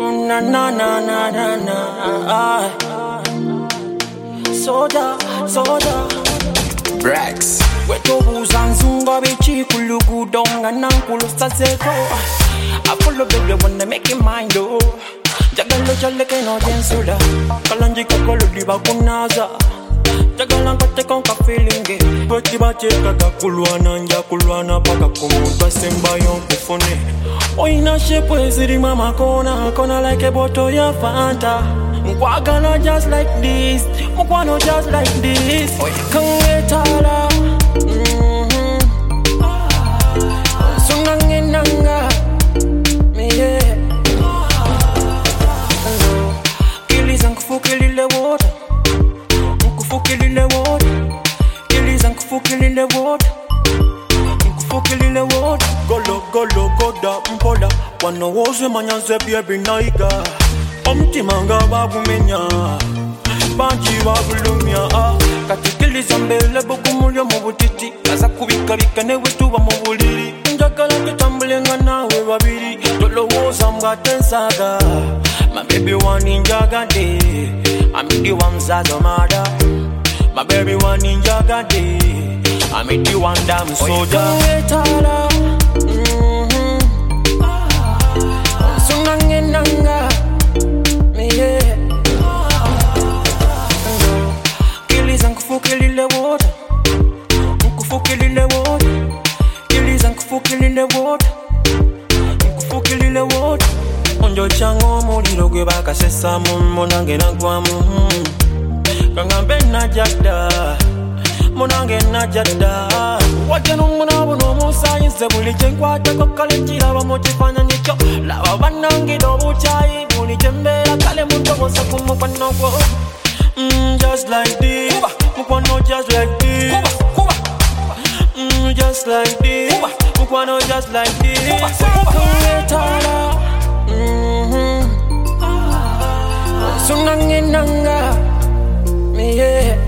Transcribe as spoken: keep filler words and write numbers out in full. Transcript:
na na na na na na. Soda, soda. Brax. Weto buzanzunga bichi kulugudonga nankulu saseko. I follow baby when they make it mind though. Jagalo jaleke no jensula. Kalanji kakolo diba kunaza. Jagala nkate konka feeling. Bweti bache kata kulwana nja kulwana paka kumuta semba yonkufune. Oina shepe ziri mama kona. Kona like a bottle ya Fanta. Mwagana just like this. Mwagana just like this. Kangetala. Mm-hmm. Sungangenanga. Yeah. Kiliza nkufukilile water. Nkufukilile water. Kiliza nkufukilile water. Nkufukilile water. Golo golo goda mpola. Wano woze manyanze baby naiga. Omtimanga bagumenya. Banchi bagulumya. Katikiliza mbele bugumulyo mubutiti. Kaza kubika bika newe tuba mubuliri. Njagala tutambulenga nawe babiri. Tolowoza mgatensaga. My baby one ninja gade. I'm the one zazo mada. My baby one ninja gade. I'm the one damn soldier. Kangetala. Mhm. Sungangenanga. Yeah. Kiliza nkufukilile water. Nkufukilile water. Kiliza nkufukilile water. Nkufukilile water. Onjo chango muliro gwe bakasesa munange nagwamu. Kangambe najada. Munange najada. Wajenu munabo no musayize buli chenkwata kokale kiraba mu kifananyi kyo. Laba banange dobuchayi buli chembera kale muntobosa kumukwano gwo. Mm, just like this. Mukwano just like this. Mm, just like this. Mukwano just like this. Kangetala. Mhm. Sunangenanga. Yeah.